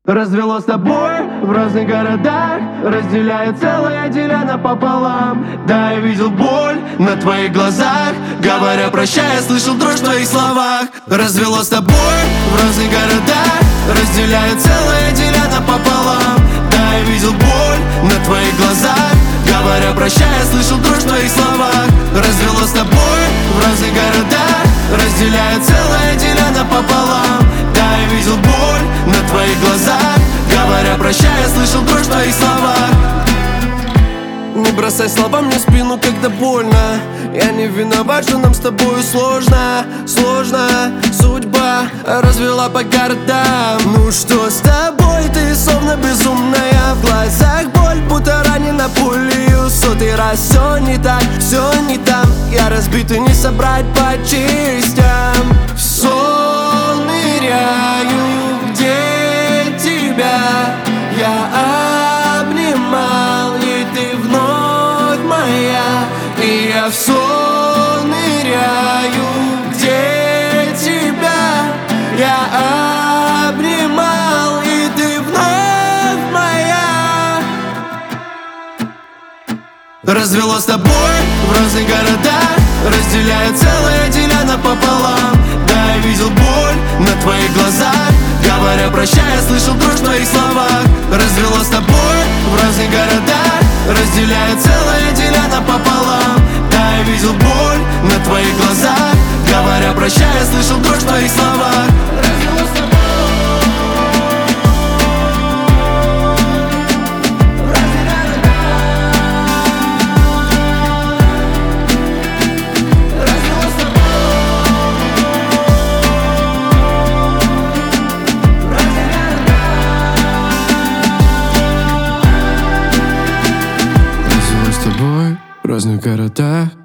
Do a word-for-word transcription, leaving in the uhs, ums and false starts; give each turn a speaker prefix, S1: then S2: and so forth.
S1: Развело с тобой в разных городах, разделяя целое, деля напополам. Да, я видел боль на твоих глазах, говоря прощай, я слышал дрожь в твоих словах. Развело с тобой в разных городах, разделяя целое, деля напополам. Да, я видел боль на твоих глазах, говоря прощай, я слышал дрожь в твоих словах. Развело с тобой в разных городах, разделяя целое, деля напополам. Да, я видел боль на твоих глазах, говоря прощай, я слышал дрожь в твоих словах. Не бросай слова мне в спину, когда больно. Я не виноват, что нам с тобою сложно, сложно. Судьба развела по городам. Ну что с тобой, ты словно безумная. В глазах боль, будто ранена пулею. Сотый раз все не так, все не там. Я разбит и не собрать по частям. В сон ныряю, где тебя я обнимал, и ты вновь моя. И я в сон ныряю, где тебя я обнимал, и ты вновь моя. Развело с тобой в разных городах, разделяя целое, деля напополам. Да, я видел боль на твоих глазах, говоря прощай, я слышал дрожь в твоих словах. Развело с тобой в разных городах, разделяя целое, деля напополам. Да, я видел боль на твоих глазах, говоря прощай, я слышал дрожь в твоих словах. Развело с тобой.
S2: В разных городах,